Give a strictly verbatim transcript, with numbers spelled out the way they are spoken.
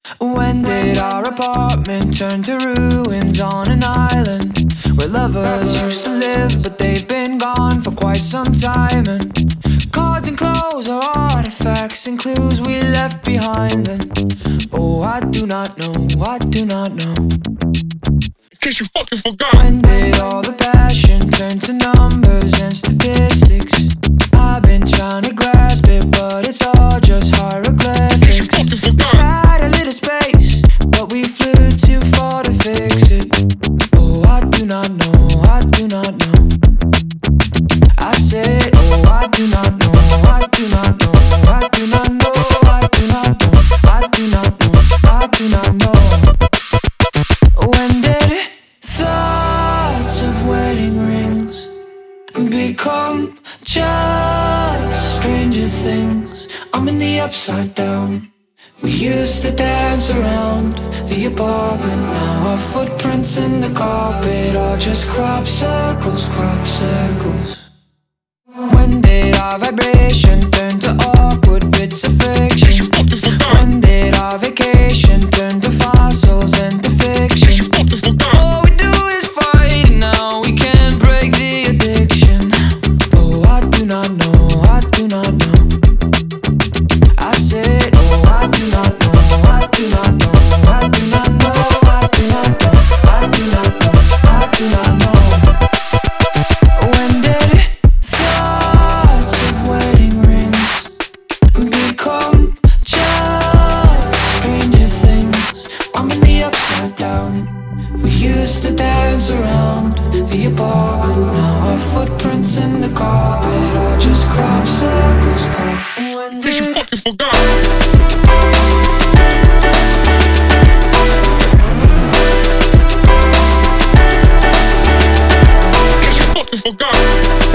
When did our apartment turn to ruins on an island where lovers used to live, but they've been gone for quite some time? And cards and clothes are artifacts and clues we left behind. And oh, I do not know, I do not know. In case you fucking forgot. When did all the passion turn to numbers and statistics? I've been trying to grasp it, but it's all just hieroglyphics. We tried a little space, but we flew too far to fix it. Oh, I do not know, I do not know. I said, oh, I do not know, I do not know, I do not know, I do not know, I do not know, I do not know. When did thoughts of wedding rings become just stranger things? I'm in the upside down. We used to dance around the apartment. Now our footprints in the carpet are just crop circles, crop circles. When did our vibration turn to awkward bits of friction? When did our vacation turn to fossils and to fiction? All we do is fight, and now we can't break the addiction. Oh, I do not know, I do not know. I said, oh, I do not know, I do not know, I do not know, I do not know, I do not know, I do not know. When did thoughts of wedding rings become just stranger things? I'm in the upside down. We used to dance around the apartment. Now our footprints in the carpet are just crop circles, crop. When did you fucking forgot? Cause you fucking forgot.